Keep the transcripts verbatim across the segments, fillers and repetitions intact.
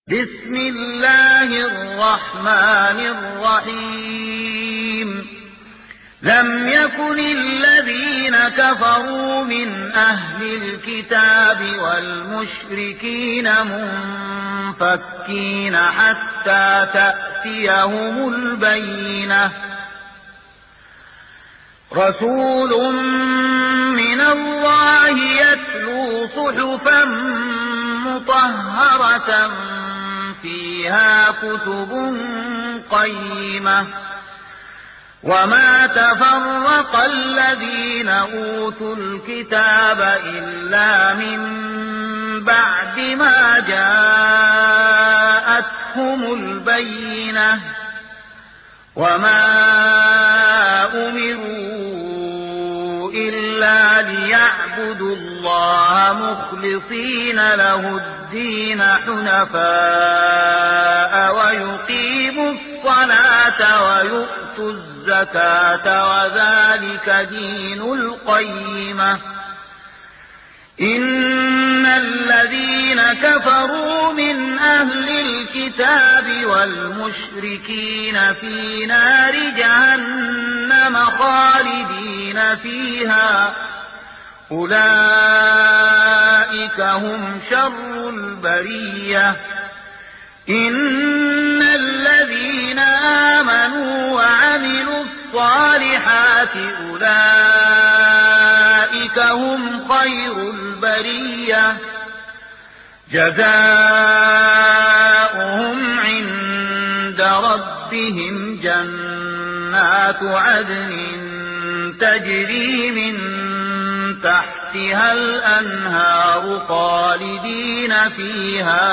بسم الله الرحمن الرحيم لم يكن الذين كفروا من أهل الكتاب والمشركين منفكين حتى تأتيهم البينة رسول من الله يتلو صحفا مطهرة فيها كتب قيمة وما تفرق الذين أوتوا الكتاب إلا من بعد ما جاءتهم البينة وما أمروا إلا ليعبدوا الله مخلصين له الدين حنفاء ويقيموا الصلاة ويؤتوا الزكاة وذلك دين القيمة إن الذين كفروا من أهل الكتاب والمشركين في نار جهنم خالدين فيها أولئك هم شر البرية إن الذين آمنوا وعملوا الصالحات أولئك هم خير البرية جزاؤهم عند ربهم جنات عدن تجري من تحتها الأنهار خالدين فيها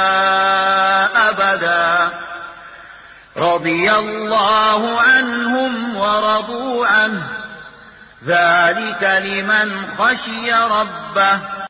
أبدا رضي الله عنهم ورضوا عنه ذلك لمن خشي ربه